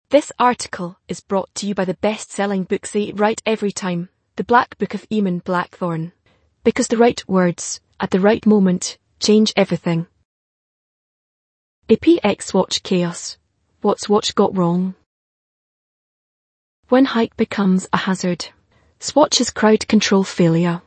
This article is brought to you by the best-selling book Say It Right Every Time, The Black Book of Eamon Blackthorne. Because the right words, at the right moment, change everything. APX Swatch Chaos. What Swatch got wrong? When hype becomes a hazard. Swatch's crowd control failure.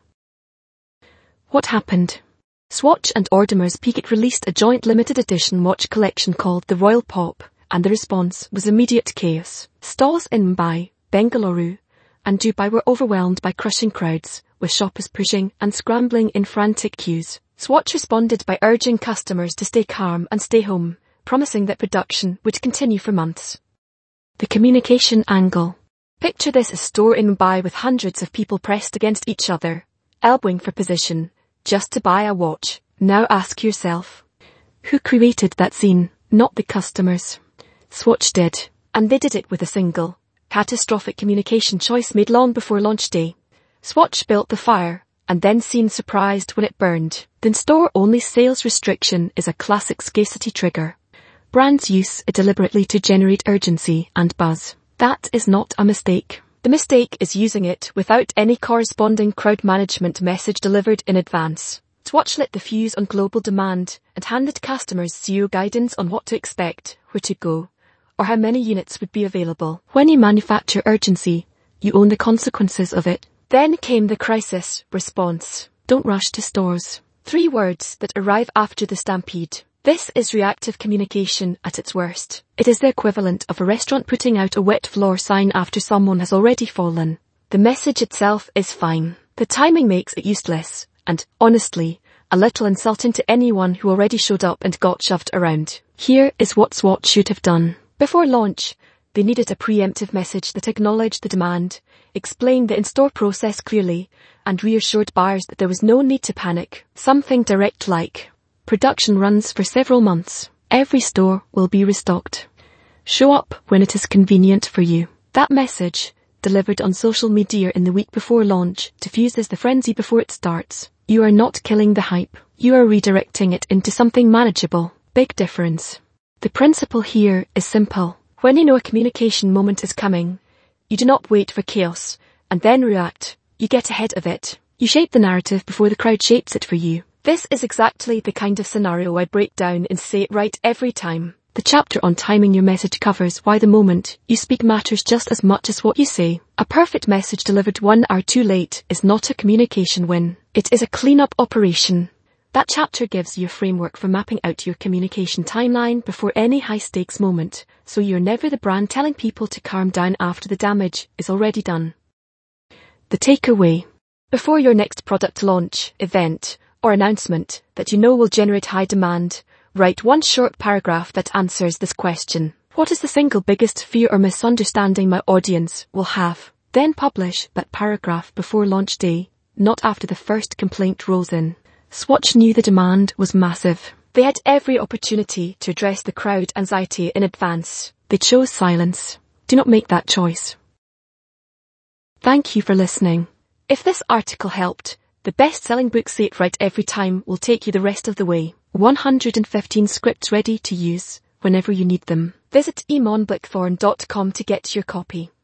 What happened? Swatch and Audemars Piguet released a joint limited edition watch collection called the Royal Pop, and the response was immediate chaos. Stalls in Mumbai, Bengaluru, and Dubai were overwhelmed by crushing crowds, with shoppers pushing and scrambling in frantic queues. Swatch responded by urging customers to stay calm and stay home, promising that production would continue for months. The communication angle. Picture this: a store in Mumbai with hundreds of people pressed against each other, elbowing for position, just to buy a watch. Now ask yourself, who created that scene? Not the customers. Swatch did, and they did it with a single, catastrophic communication choice made long before launch day. Swatch built the fire, and then seemed surprised when it burned. The store-only sales restriction is a classic scarcity trigger. Brands use it deliberately to generate urgency and buzz. That is not a mistake. The mistake is using it without any corresponding crowd management message delivered in advance. Swatch lit the fuse on global demand and handed customers zero guidance on what to expect, where to go, or how many units would be available. When you manufacture urgency, you own the consequences of it. Then came the crisis response. Don't rush to stores. 3 words that arrive after the stampede. This is reactive communication at its worst. It is the equivalent of a restaurant putting out a wet floor sign after someone has already fallen. The message itself is fine. The timing makes it useless, and, honestly, a little insulting to anyone who already showed up and got shoved around. Here is what Swatch should have done. Before launch, they needed a preemptive message that acknowledged the demand, explained the in-store process clearly, and reassured buyers that there was no need to panic. Something direct like, production runs for several months. Every store will be restocked. Show up when it is convenient for you. That message, delivered on social media in the week before launch, diffuses the frenzy before it starts. You are not killing the hype. You are redirecting it into something manageable. Big difference. The principle here is simple. When you know a communication moment is coming, you do not wait for chaos and then react. You get ahead of it. You shape the narrative before the crowd shapes it for you. This is exactly the kind of scenario I break down in Say It Right Every Time. The chapter on timing your message covers why the moment you speak matters just as much as what you say. A perfect message delivered 1 hour too late is not a communication win. It is a cleanup operation. That chapter gives you a framework for mapping out your communication timeline before any high-stakes moment, so you're never the brand telling people to calm down after the damage is already done. The takeaway. Before your next product launch, event, or announcement that you know will generate high demand, write 1 short paragraph that answers this question. What is the single biggest fear or misunderstanding my audience will have? Then publish that paragraph before launch day, not after the first complaint rolls in. Swatch knew the demand was massive. They had every opportunity to address the crowd anxiety in advance. They chose silence. Do not make that choice. Thank you for listening. If this article helped, the best-selling book Say It Right Every Time will take you the rest of the way. 115 scripts ready to use whenever you need them. Visit eamonblackthorne.com to get your copy.